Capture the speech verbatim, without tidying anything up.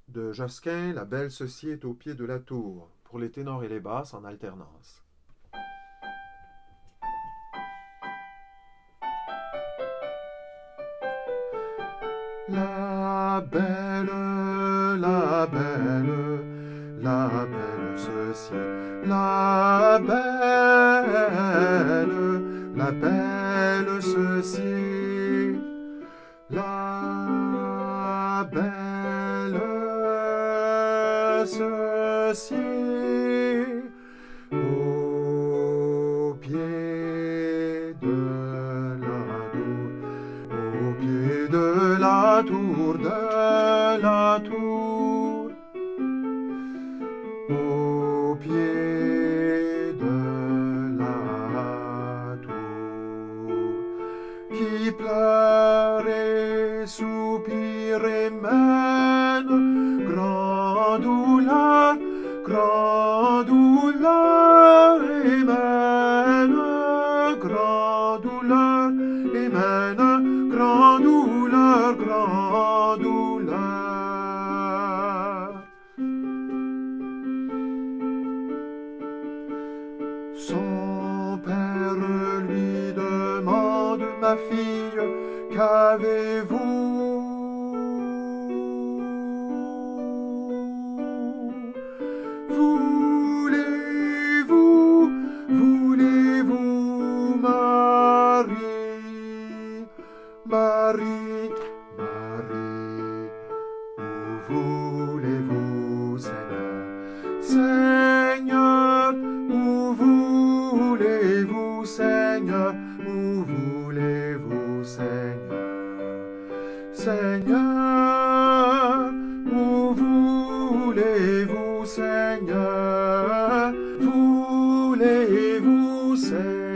De Josquin, la belle ceci est au pied de la tour, pour les ténors et les basses en alternance. La belle, la belle, la belle ceci, la belle, la belle ceci, la belle ceci, au pied de la tour, au pied de la tour, de la tour, au pied de la tour, qui pleure et soupire et mène grand douleur, grand douleur et mène grand douleur et mène grand douleur, grand douleur. Son père lui demande, ma fille, qu'avez-vous? Voulez-vous, voulez-vous, Marie, Marie, Marie, où voulez-vous, Seigneur, Seigneur, où voulez-vous, Seigneur, où voulez-vous, Seigneur, Seigneur, où voulez-vous, Seigneur, voulez-vous, Seigneur.